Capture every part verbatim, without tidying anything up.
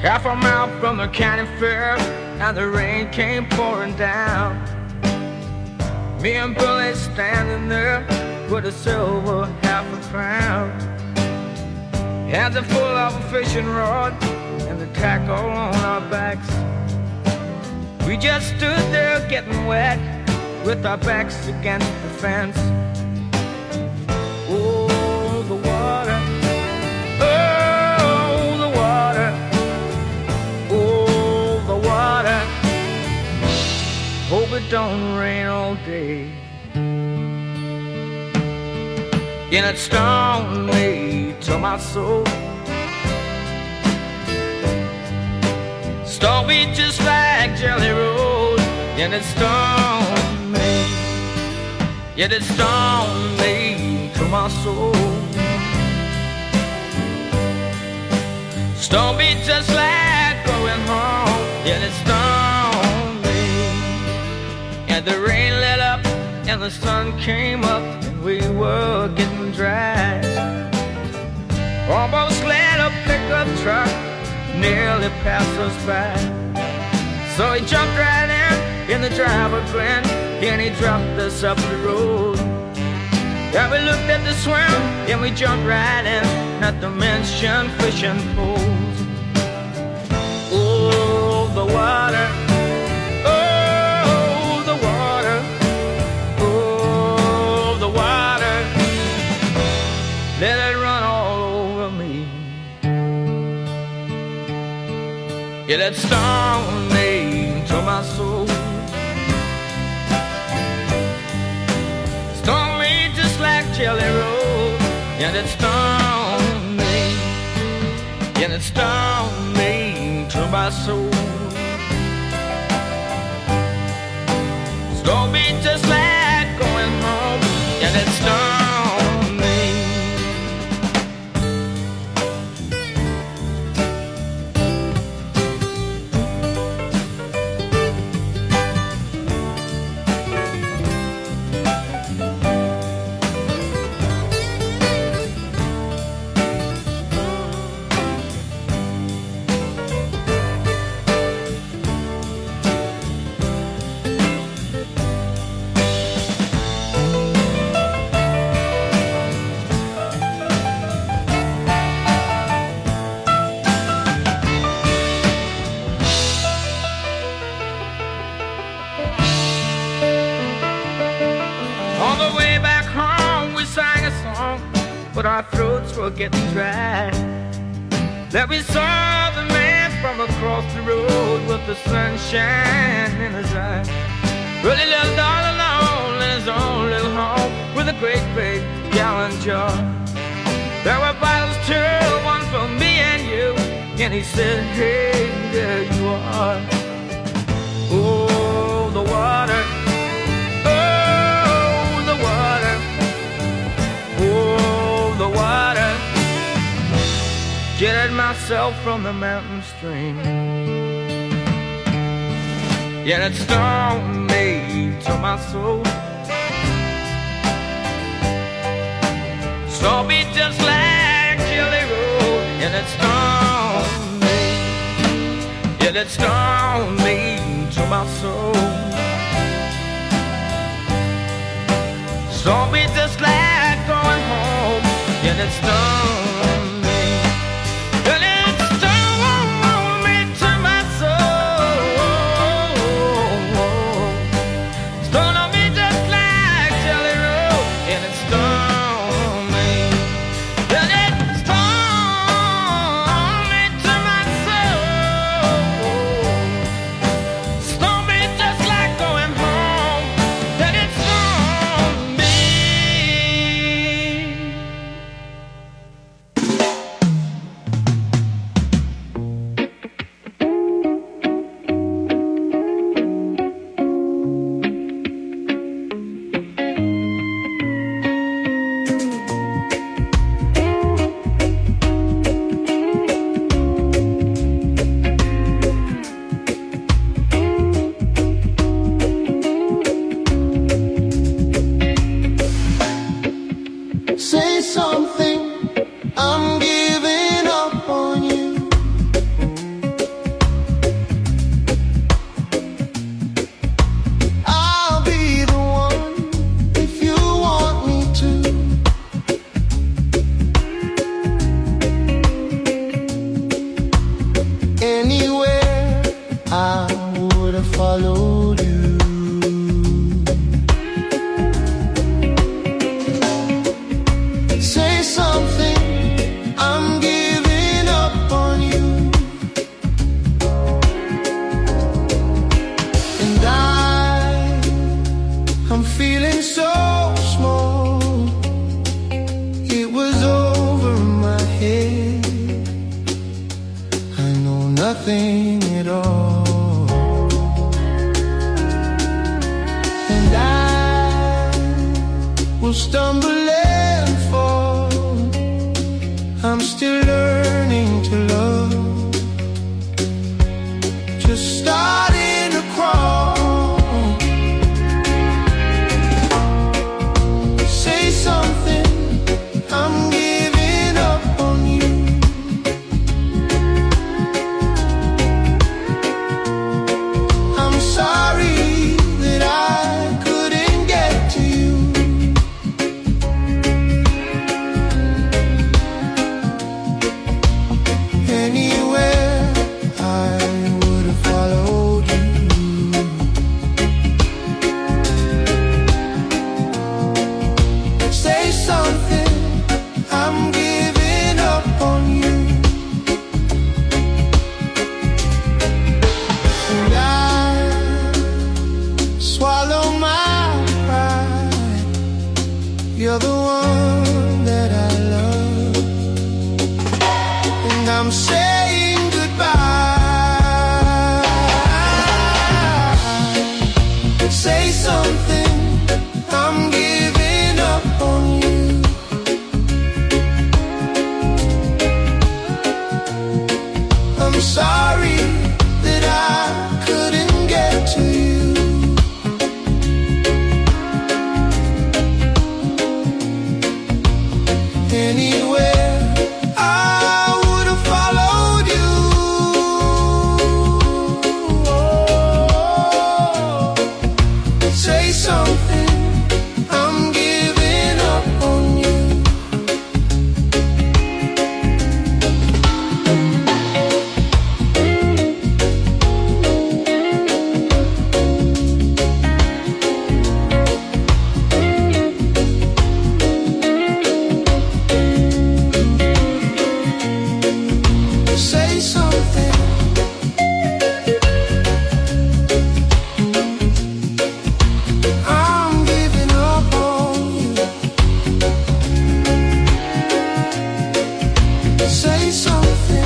Half a mile from the county fair, and the rain came pouring down. Me and Billy standing there with a silver half a crown. Hands are full of a fishing rod and the tackle on our backs. We just stood there getting wet with our backs against the fence. Oh, the water. Oh, the water. Oh, the water. Hope it don't rain all day. And it stung me to my soul. Stung me just like Jelly Roll. And it stung me. Yet it stung me to my soul. Stung me just like going home. Yet it stung me. And the rain let up and the sun came up. We were getting dry. Almost let a pickup truck nearly pass us by. So he jumped right in, in the driver grin, and he dropped us up the road. Yeah, we looked at the swim, and we jumped right in, not to mention fishing poles. Oh, the water. Let it run all over me. Yeah, it stung me to my soul. Stung me just like Jelly Roll. And it stung me. And it stung me to my soul. Stung me just like going home. And it stung. But our throats were getting dry. That we saw the man from across the road with the sunshine in his eye. Really lived all alone in his own little home with a great big gallon jar. There were bottles too, one for me and you. And he said, hey, there you are. Oh, the water. Oh, the water. Oh, the water. Get myself from the mountain stream. Yet it stung me to my soul. Stung me just like Jelly Roll. And it stung me. Yet it stung me to my soul. Stung me just like going home. Yet it stung. have followed you. Say something, I'm giving up on you. And I, I'm feeling so small. It was over my head. I know nothing at all. And I will stumble and fall. I'm still learning to love. Just starting to crawl. Say something, I'm giving up on you. I'm sorry that I couldn't get to you. Anywhere I would have followed you. Say something, I'm giving up on you. And I swallow my pride. You're the one that I love. And I'm saying goodbye. Say something, I'm giving up on you. I'm sorry that I couldn't get to you. Anywhere I would have followed you. Say something, I'm giving up on you. Say something. I'm giving up on you. Say something.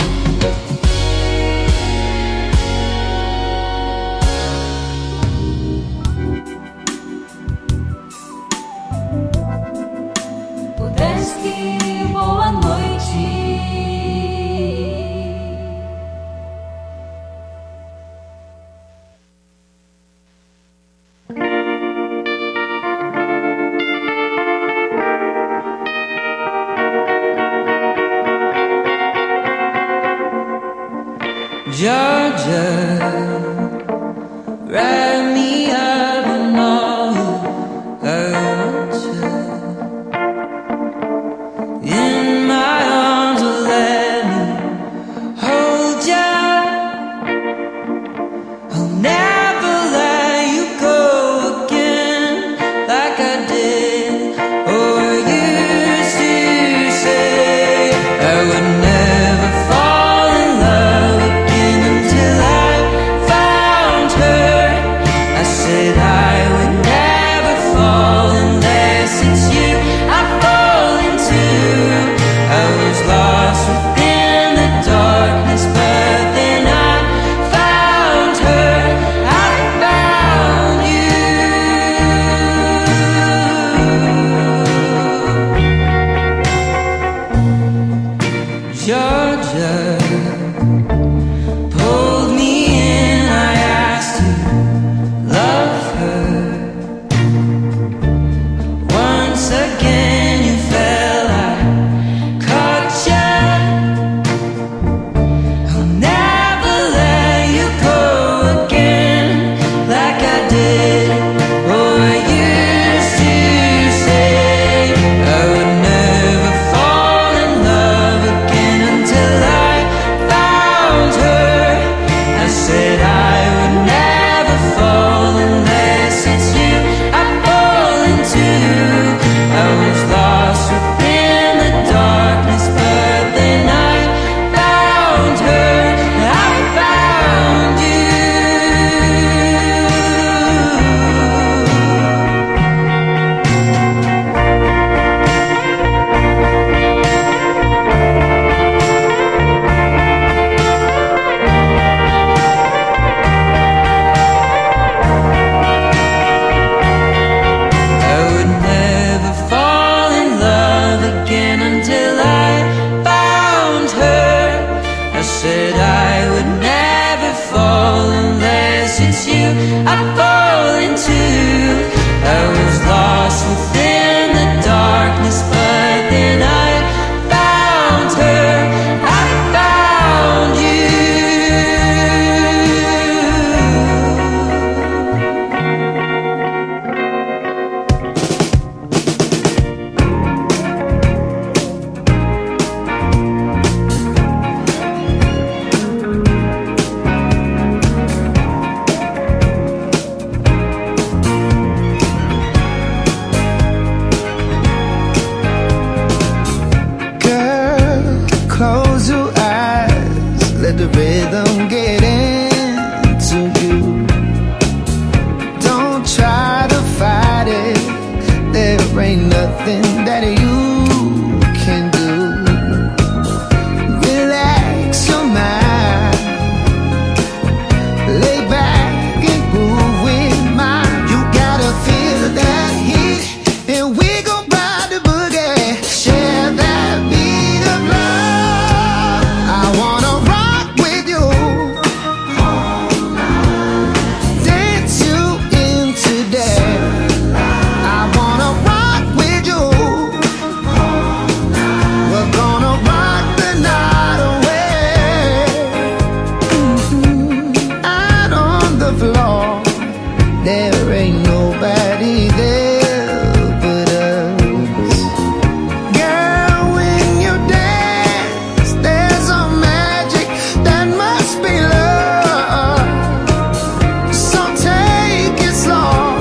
Pudesti, boa noite. Georgia, write me up and all I want you in my arms, or let me hold you. I'll never let you go again like I did or used to say. I would never fall in love again until I found her. something that you can do. Relax your mind, lay back and groove with mine. You gotta feel that heat, and we gon' ride the boogie, share that beat of love. I wanna rock with you, dance you in today. I wanna rock with you, we're gonna rock the night away. Mm-hmm. Out on the floor, there ain't nobody there but us. Girl, when you dance, there's a magic that must be love. So take it slow,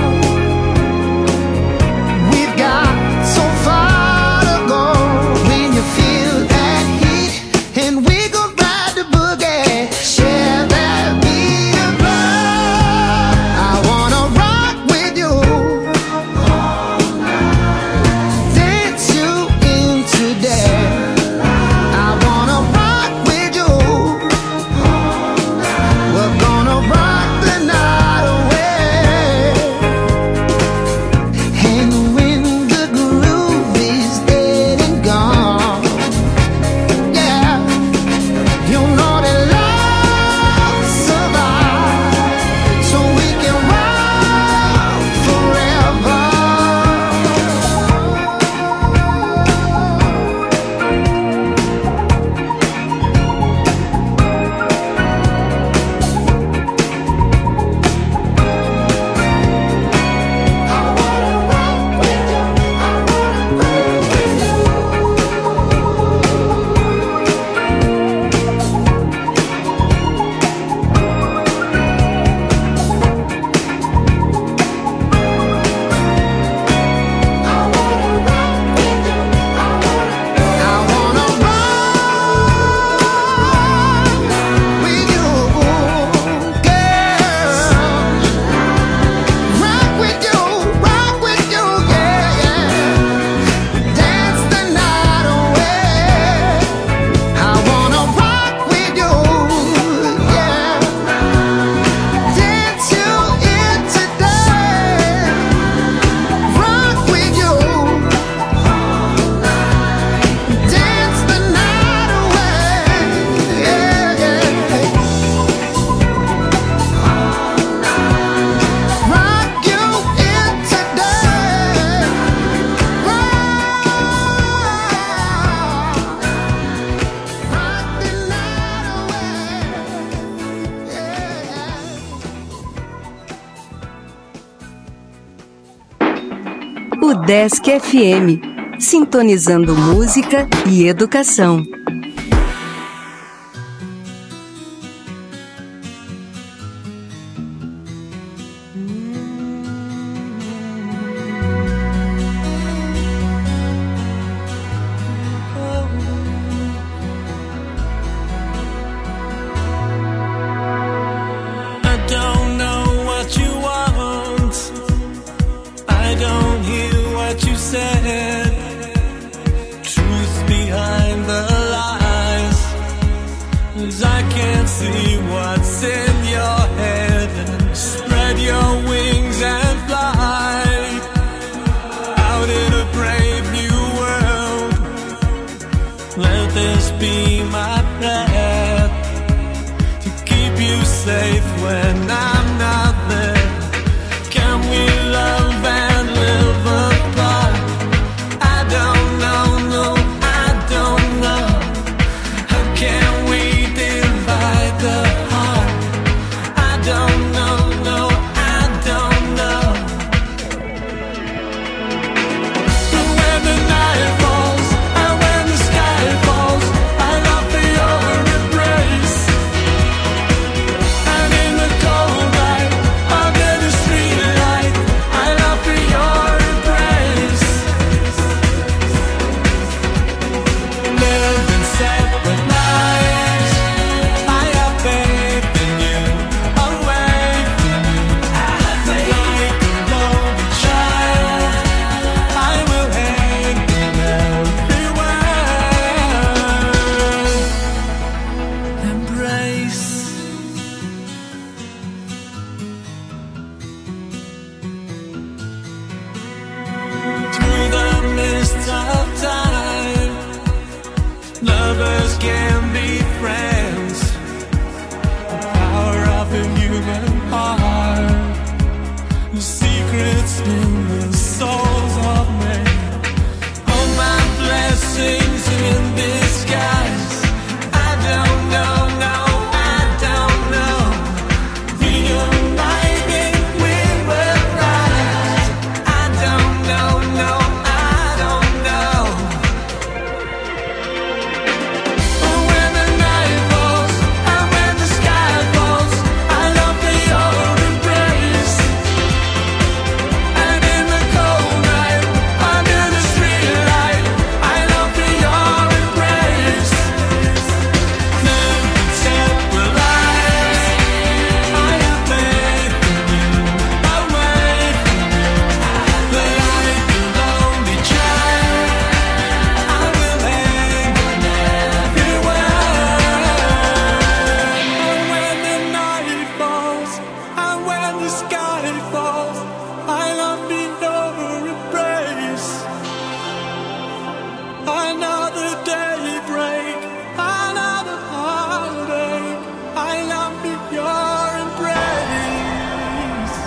we've got so far to go. When you feel that heat, and we gon' ride the boogie, share that beat of love. I wanna rock with you, dance you in today. I wanna rock with you, we're gonna rock the night away. And when the groove is dead and gone, yeah, you know that love survives, so we can rock forever. I wanna rock with you, girl. Rock with you, rock with you, yeah, yeah. Dance the night away. I wanna rock with you, yeah. Dance you in today. Rock with you, dance the night away, yeah, yeah. Rock you in today. Rock, rock the night away, yeah. O Desk F M, sintonizando música e educação. I don't know what you want, I don't hear what you said. Truth behind the lies, 'cause I can't see what's in your head. Spread your wings and fly out in a brave new world. Let this be my prayer, to keep you safe when I'm not there. Can we love and live apart? I don't know, no, I don't know. How can we divide the heart? I don't know, no, I heart, the secrets in the souls of men. All my blessings in disguise. I don't know, no, I don't know. Reuniting, we will rise. I don't know, no, I don't know. When the night falls and when the sky falls, I long for your embrace. And in the cold night, under the streetlight, I long for your embrace. Never separate lives. I have faith in you. I wait for you. The light will only shine. I will hang on everywhere. And when the night falls and when the sky falls, I long for your embrace. Another daybreak, another heartache. I long for your embrace.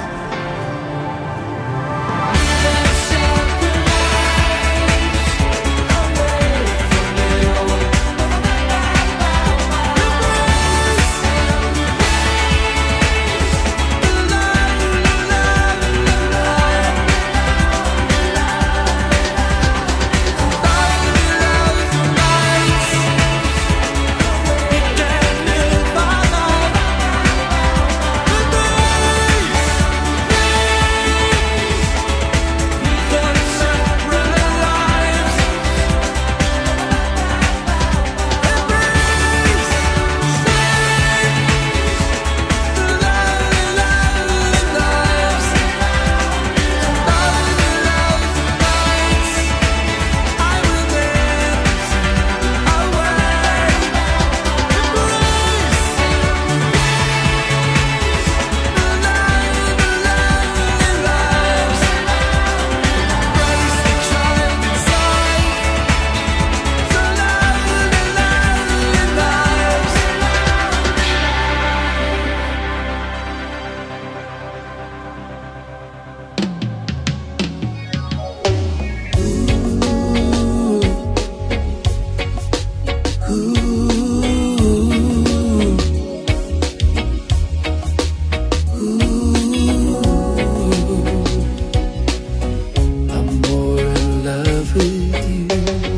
I'm more in love with you.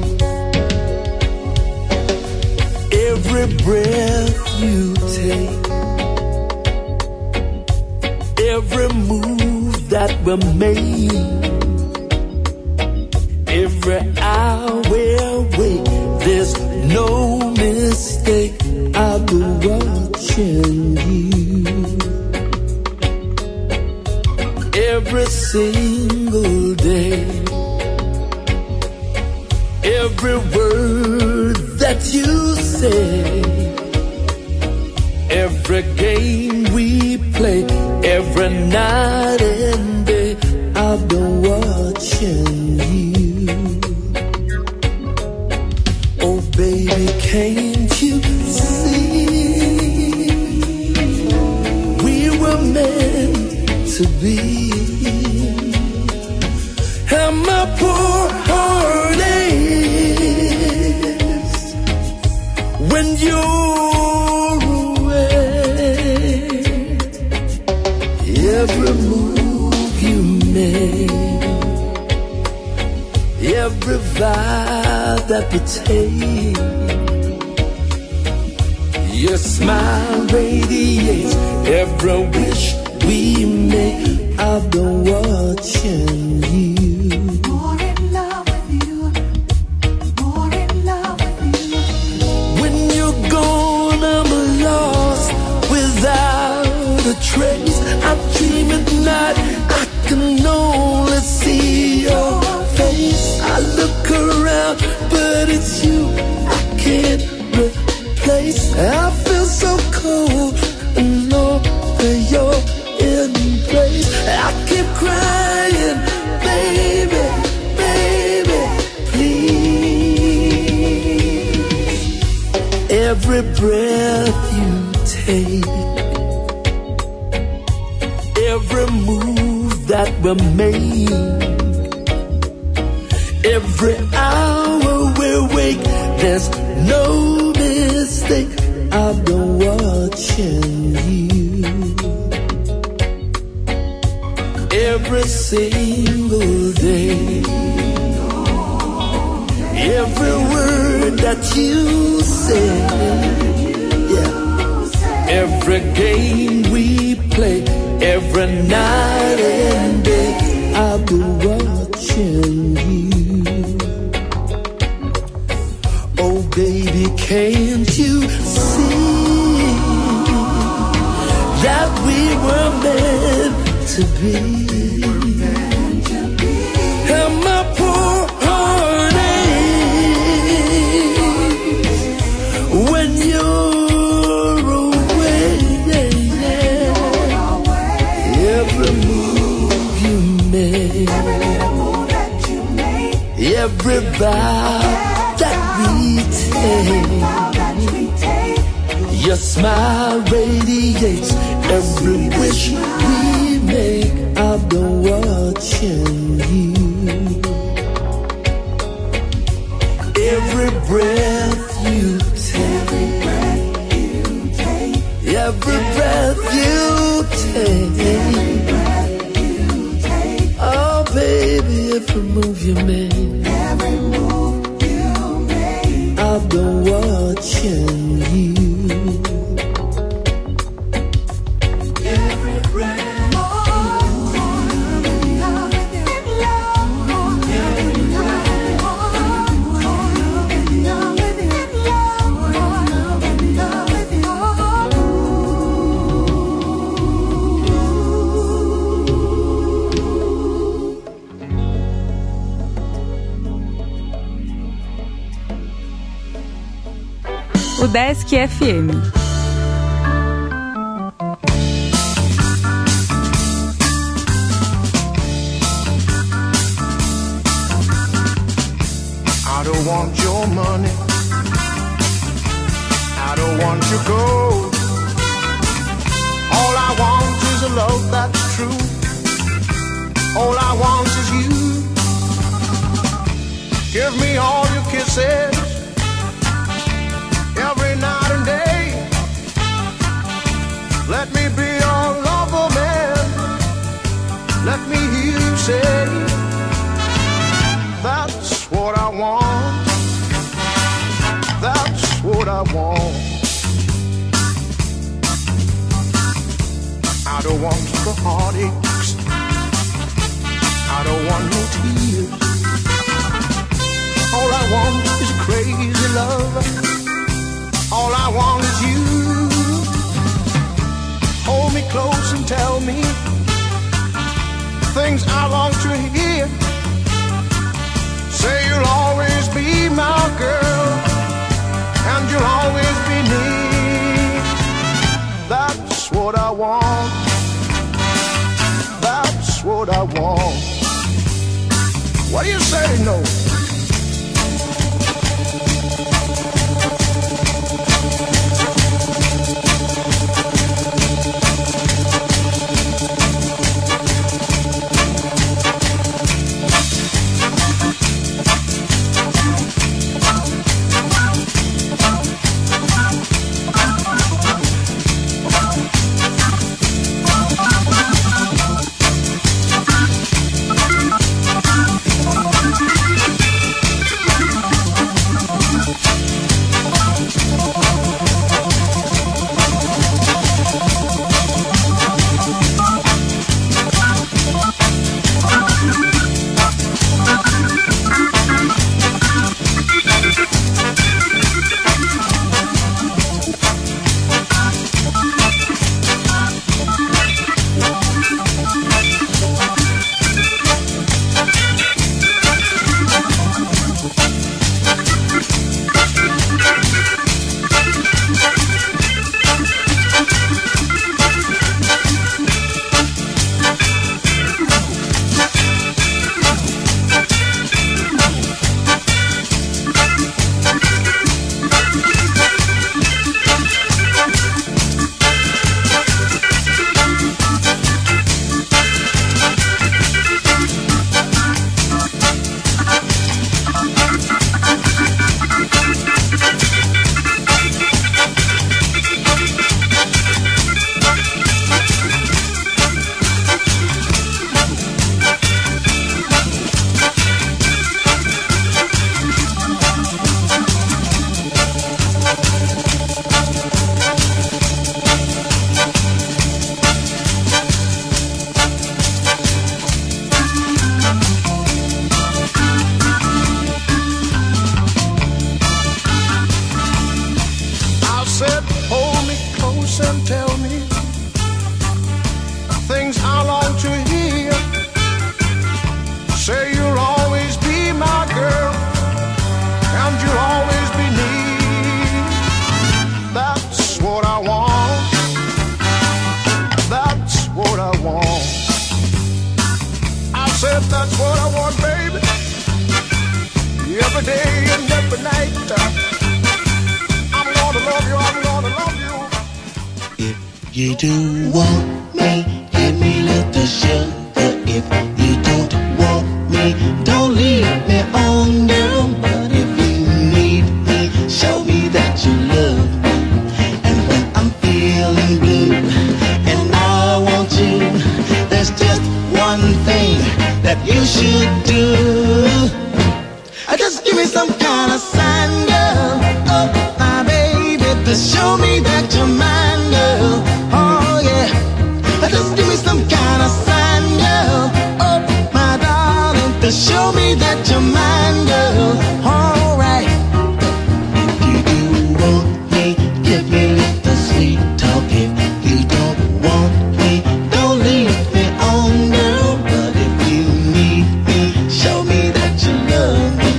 Every breath you take, every move that we made, every hour away, there's no mistake. I'll be watching you. Every single day, every word that you say, every game we play, every night and day, I've been watching you. Oh baby, can't you see we were meant to be? And my poor heart aches when you're away. Every move you make, every vow that we take, your smile radiates every wish we make. I've been watching you. More in love with you, more in love with you. When you're gone, I'm lost without a trace. I dream at night, I can only see your face. I look around, but it's you I can't replace. I feel so cold and long for your embrace. I keep crying, baby, baby, please. Every breath you take, every move that we make, every hour we wake, there's no mistake. I've been watching you. Every single day, every word that you say, yeah. Every game we play, every night and day, I'll be watching you. Oh baby, can't you see that we were meant to be? And my poor heart aches when you're away. Every move you make, every vow that we take, your smile radiates every wish we make. I've been watching you. Every breath you take, every breath you take, oh baby, every move you make, I've been watching you. Desk F M. I don't want your money, I don't want your gold. All I want is a love that's true. All I want is you. Give me all your kisses every night and day. Let me be your lover, man. Let me hear you say, that's what I want. That's what I want. I don't want the heartaches, I don't want no tears. All I want is crazy love. All I want is you. Hold me close and tell me things I long to hear. Say you'll always be my girl, and you'll always be near. That's what I want. That's what I want. What do you say, no? said that's what I want, baby. Every day and every night. I'm gonna love you, I'm gonna love you. If you do want me, give me little sugar. If you don't want me, don't leave me on, girl. But if you need me, show me that you love me. And when I'm feeling blue and I want you, there's just one thing that you should do. Just give me some kind of sign, girl. Oh, my baby, to show me that you're mine, girl. Oh, yeah. Just give me some kind of sign, girl. Oh, my darling, to show me that you're mine, girl. All right. If you do want me, give me little sweet talk. If you don't want me, don't leave me on, girl. But if you need me, show me that you love me.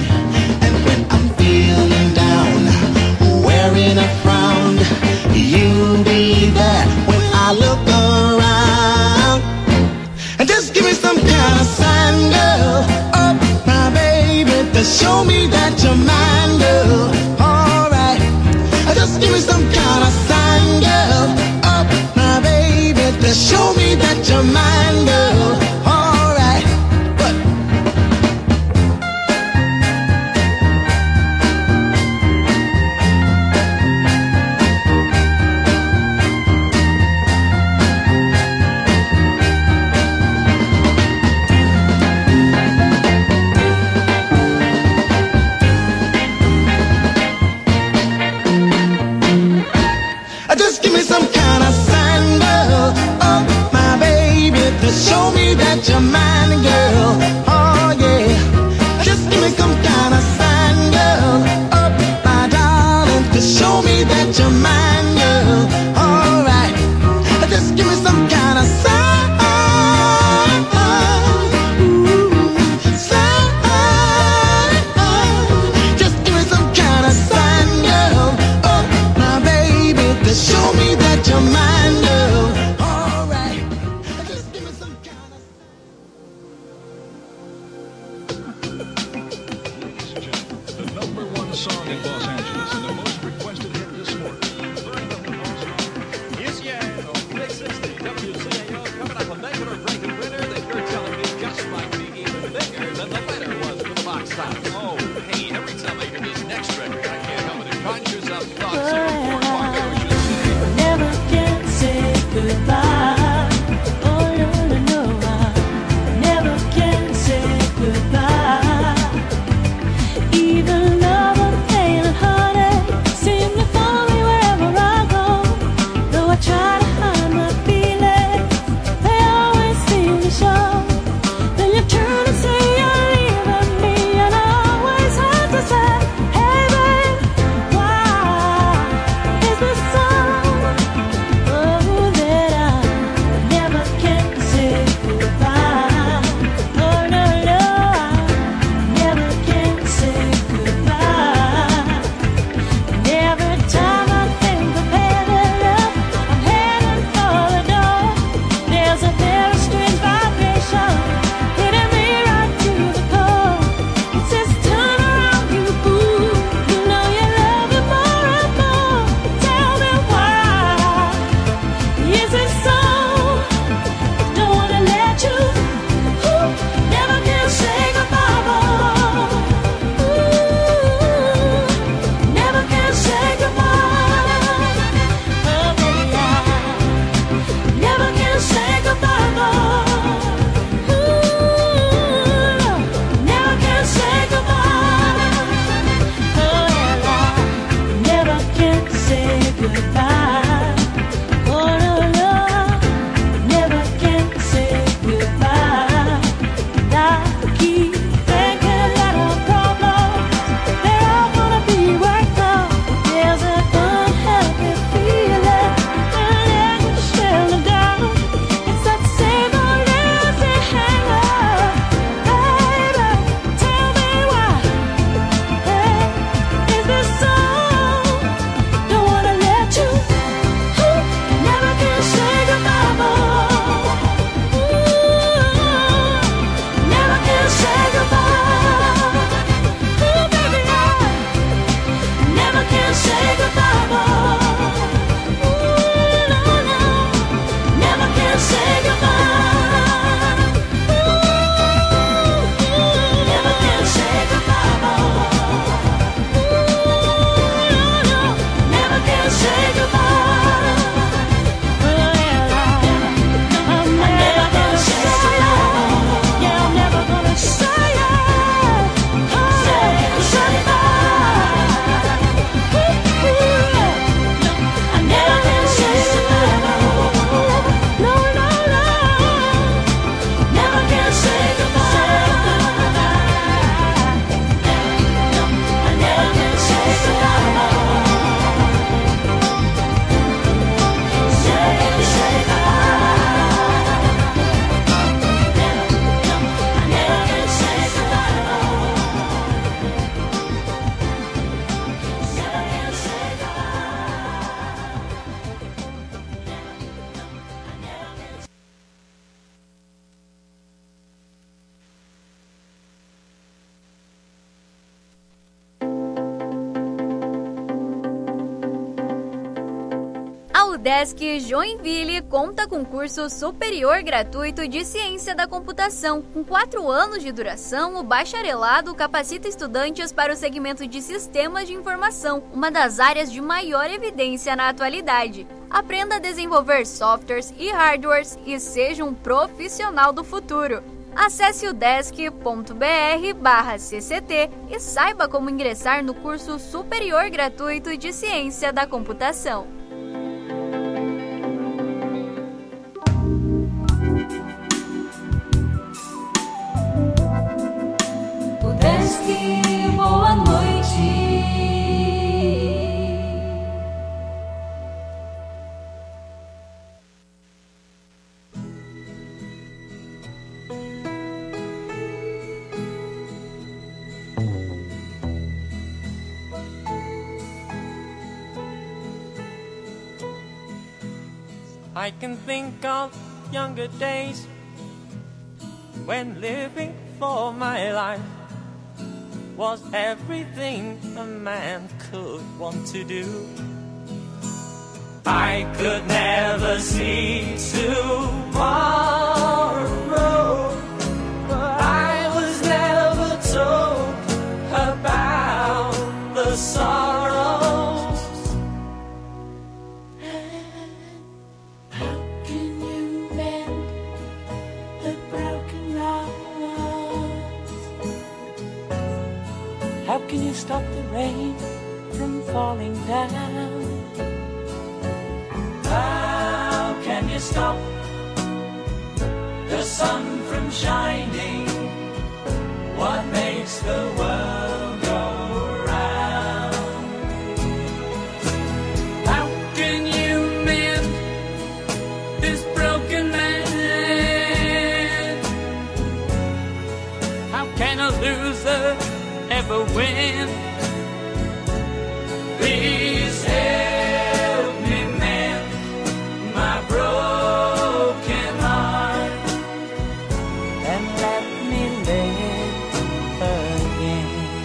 A frown, you'll be there when I look around. And just give me some kind of sign, girl. Oh, my baby, to show me that you're mine, girl. All right. Just give me some kind of sign, girl. Oh, my baby, to show me that you're mine, girl. All right. But just give me some kind of sign, girl. Oh, my baby, to show me that you're mine, girl. Oh, yeah. Just give me some kind of sign, girl. Oh, my darling, to show me that you're mine, girl. All right. Just give me some kind of sign. Ooh, sign. Just give me some kind of sign, girl. Oh, my baby, to show me that you're mine, girl. All right. Just give me some kind of The number one song in Los Angeles and the most requested hit this morning. Yes, yeah. Big sixty, W C A O coming up a regular breaking winner that you're telling me just might be even bigger than the winner was for the box top. Oh, hey, every time I hear this next record, I can't help but it conjures up thoughts of Fort Parker, we should say. Never can say goodbye. Oh, no, no, no. I never can say goodbye. Even though the pain and heartache Udesc Joinville conta com curso superior gratuito de Ciência da Computação. Com quatro anos de duração, o bacharelado capacita estudantes para o segmento de Sistemas de Informação, uma das áreas de maior evidência na atualidade. Aprenda a desenvolver softwares e hardwares e seja um profissional do futuro. Acesse udesc.br barra cct e saiba como ingressar no curso superior gratuito de Ciência da Computação. Udesc, boa noite. I can think of younger days when living for my life was everything a man could want to do. I could never see tomorrow, but I was never told about the sorrows. How can you stop the rain from falling down? How can you stop the sun from shining? What makes the world go round? How can you mend this broken man? How can a loser ever win? Please help me mend my broken heart and let me live again.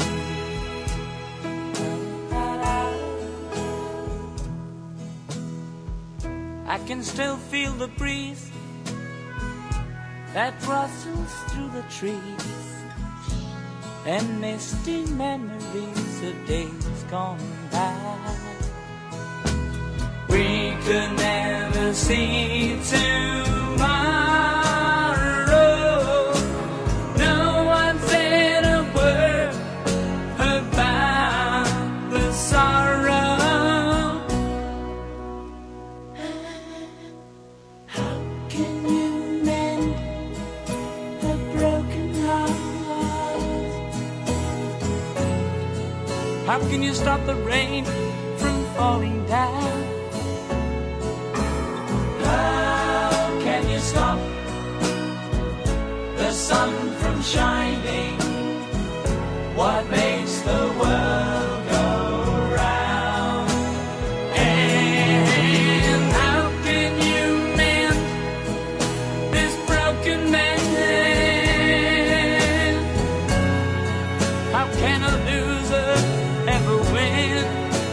I can still feel the breeze that rustles through the trees and misty memories of days gone by. We could never see tomorrow. No one said a word about the sorrow. How can you mend a broken heart? How can you stop the rain from falling down? How can you stop the sun from shining? What makes the world go round? And how can you mend this broken man? How can a loser ever win?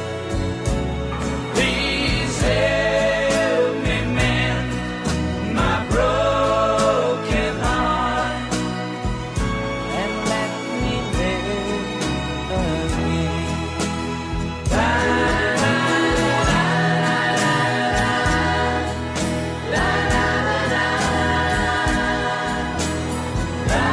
Please help me mend my broken heart and let me live again. La, la, la, la, la, la,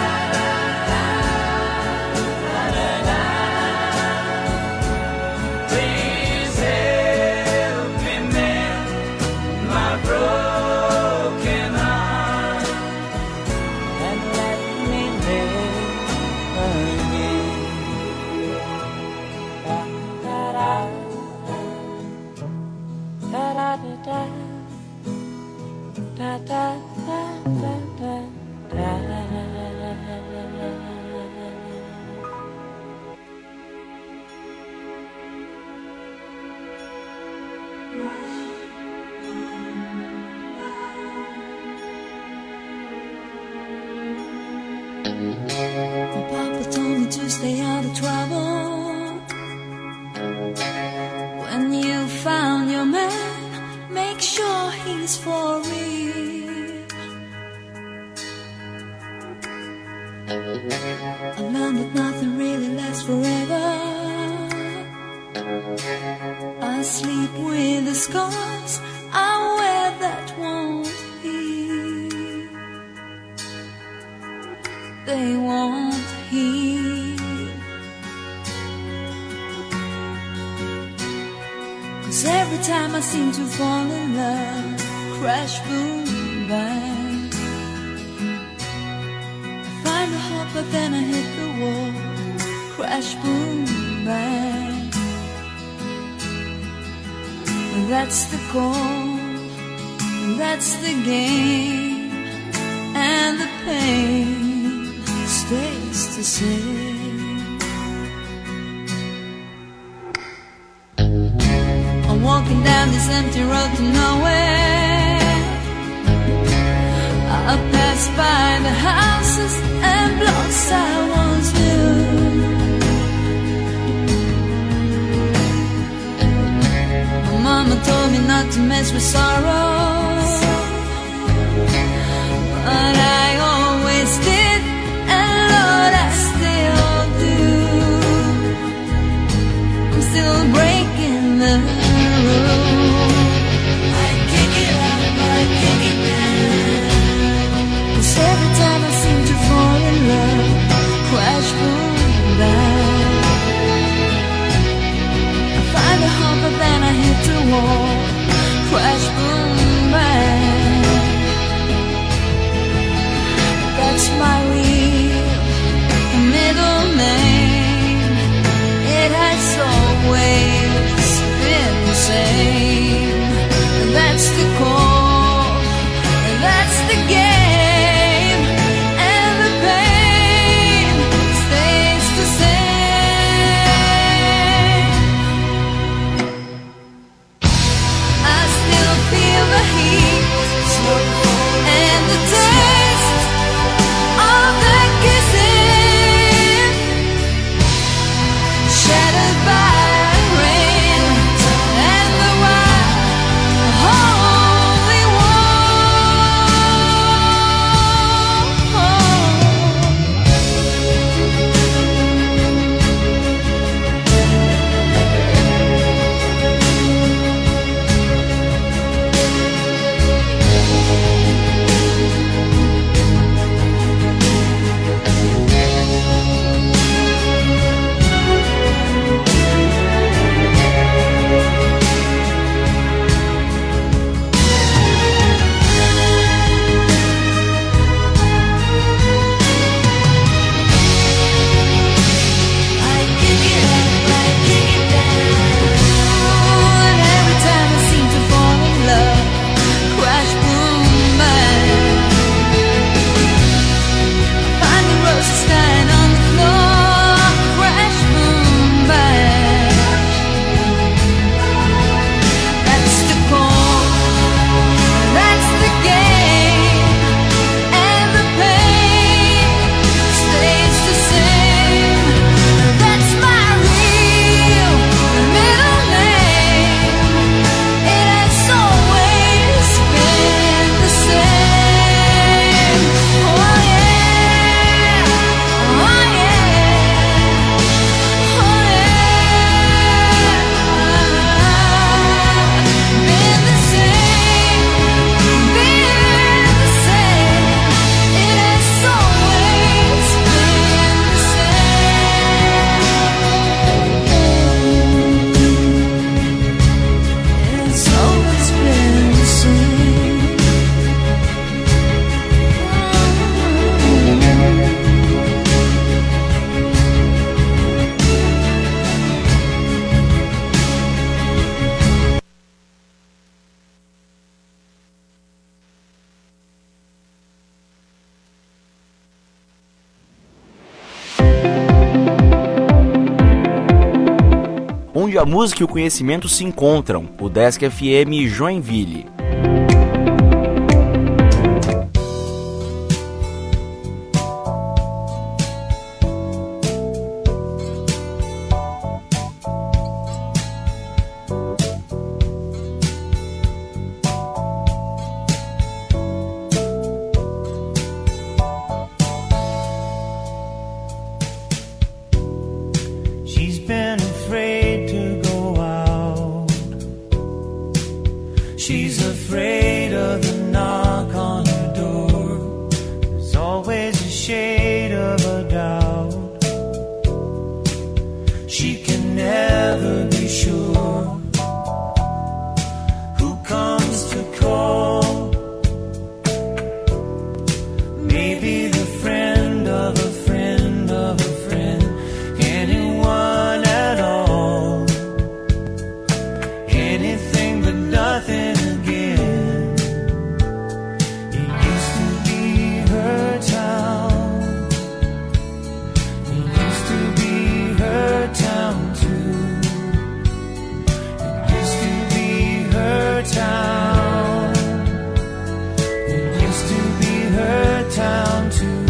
please help me mend my broken heart and let me live again. Da da da da da da da da da da da. My papa told me to stay out of trouble. When you found your man, it's for real. I learned that nothing really lasts forever. I sleep with the scars I wear that won't heal. They won't heal. 'Cause every time I seem to fall in love, crash, boom, bang, I find a hope but then I hit the wall, crash, boom, bang. That's the goal, that's the game, and the pain stays the same. I'm walking down this empty road to nowhere. I pass by the houses and blocks I once knew. Mama told me not to mess with sorrow, but I always did, and Lord, I still do. I'm still breaking the rules. I kick it up, I kick it down. 'Cause every time I seem to fall in love, crash, boom, bang, find a hope but then I hit the wall, crash, boom, bang. That's my real middle name. It has always been the same. That's the call, that's the game, and the pain stays the same. I still feel the heat and the taste of the kissing, shattered by rain and the wild holy war. I kick it up, I kick it down, and every time I seem to fall in love, crash, boom, bang. Find the roses dying on the floor, crash, boom, bang. That's the call, that's the game, and the pain stays the same. That's my real middle name. It has always been the same. Oh yeah, oh yeah, oh yeah. Been the same, been the same. It has always been the same. It's always been the same. Onde a música e o conhecimento se encontram, o Desk F M Joinville. always a shade of a doubt. She can never be sure who comes to call. Maybe the friend of a friend of a friend, anyone at all. Anything but nothing again. It used to be her town. It used to be her town too. It used to be her town. It used to be her town too.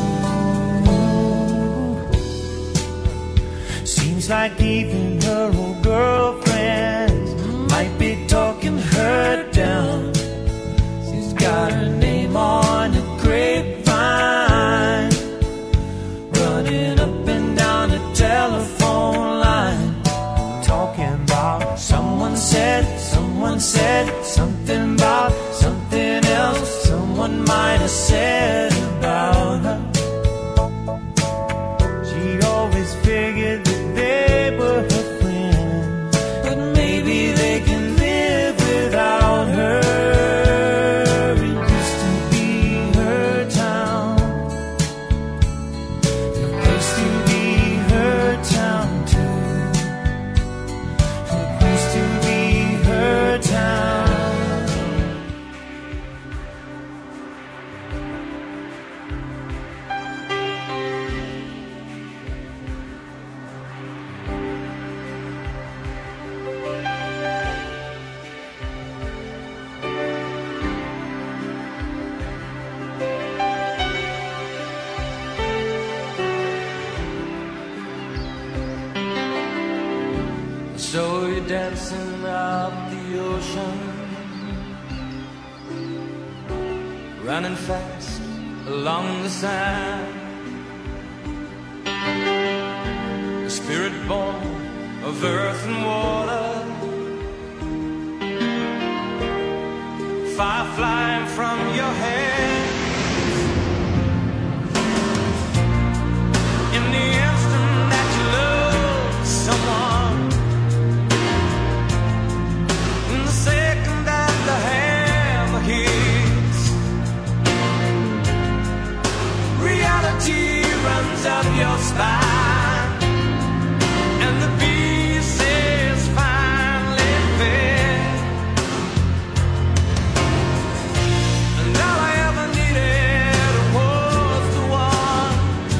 Seems like even her old girlfriends might be talking her down. She's got her name on a grapevine, running up and down the telephone line, talking about someone said, someone said something about something else someone might have said about her. She always figured that they were her friends, but maybe they can live without her. It used to be her town. It used to be her town too. It used to be her town. So you're dancing up the ocean, running fast along the sand. A spirit born of earth and water, fire flying from your head. In the instant that you love someone, in the second that the hammer hits, reality runs up your spine, and the pieces finally fit. And all I ever needed was the one,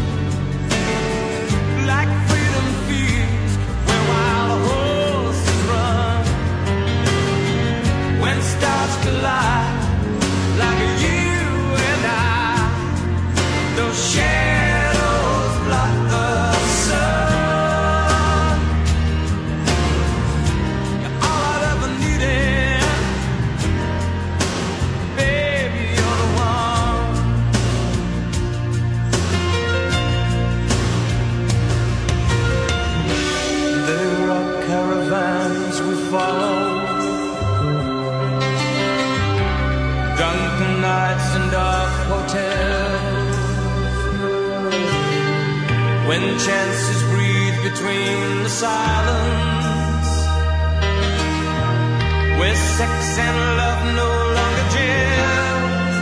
like freedom feels where wild horses run. When stars collide, like you and I, those shadows block the sun. You're all I've ever needed, baby, you're the one. There are caravans we follow, drunken nights and dark hotels, when chances breathe between the silence, where sex and love no longer gel.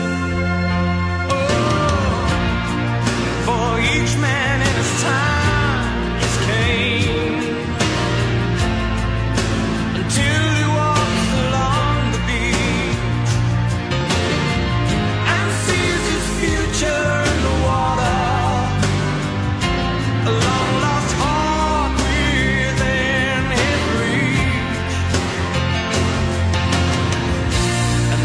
Oh, for each man in his time is Cain, until he walks along the beach and sees his future in the water. A long lost heart within his reach. And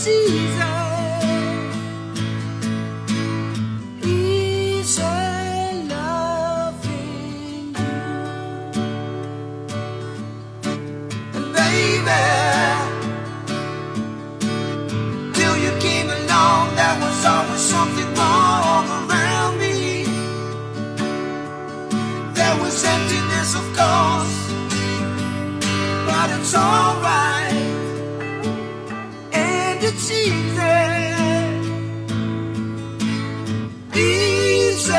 it's easy, easy loving you. And baby, till you came along, there was always something wrong around me. There was emptiness, of course, but it's alright, and it's easy, easy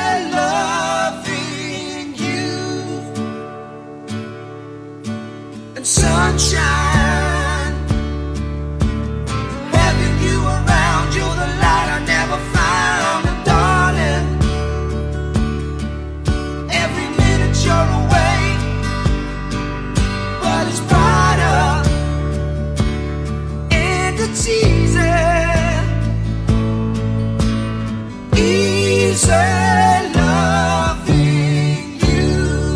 loving you. And sunshine, having you around, you're the light I never found. And darling, every minute you're away, but it's brighter, and it's easy, easy loving you.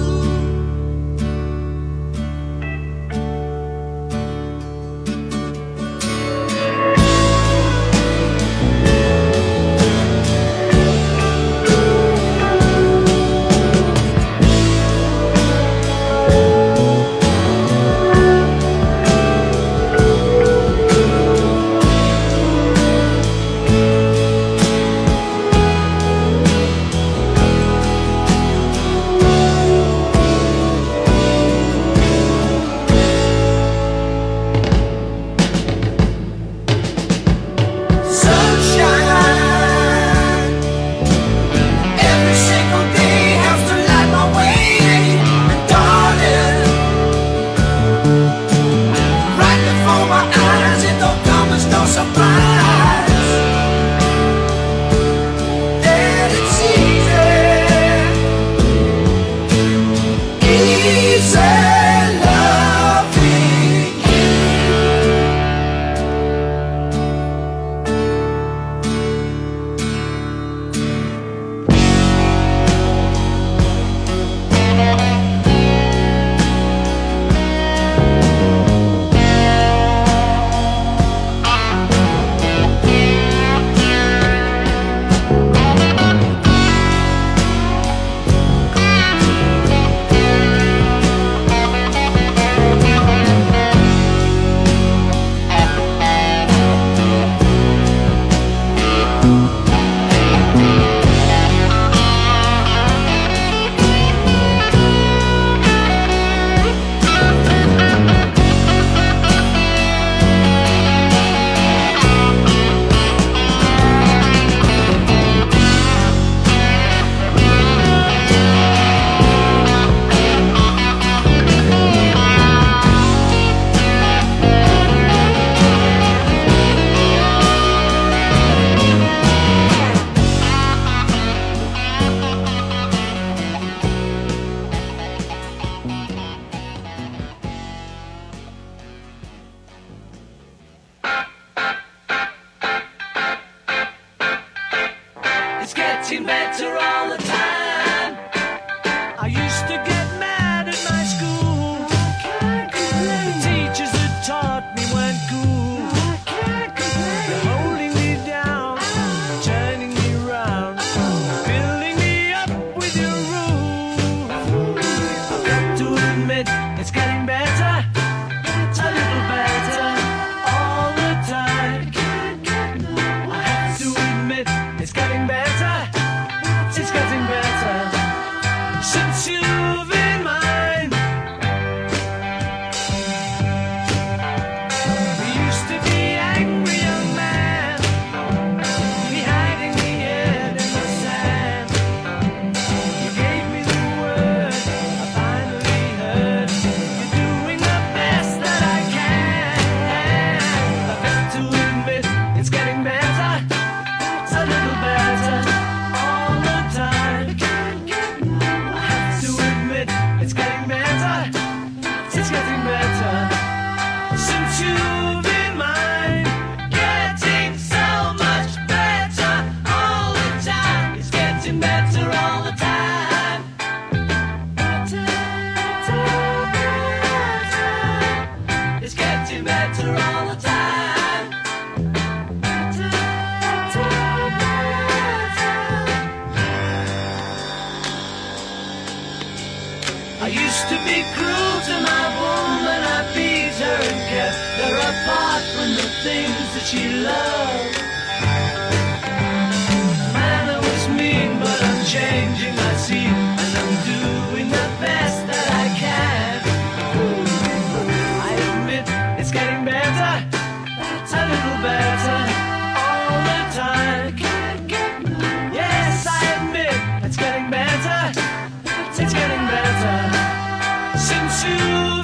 Sunshine, every single day has to light my way. And darling, right before my eyes, it don't come as no surprise that it's easy, easy loving you. It's getting better all the time. I used to get mad at my school. The teachers that taught me weren't cool. They're holding me down, turning me round, filling me up with your rules. I've got to admit, it's getting better, a little better all the time. I have to admit, it's getting better. It's getting better since you've been mine. We used to be angry young men, be hiding the head in the sand. You gave me the word, I finally heard you do used to be cruel to my woman. I beat her and kept her apart from the things that she loved. Man, I was mean, but I'm changing my scene, and I'm doing the best that I can. I admit it's getting better, a little better all the time. Yes, I admit it's getting better, it's getting better since you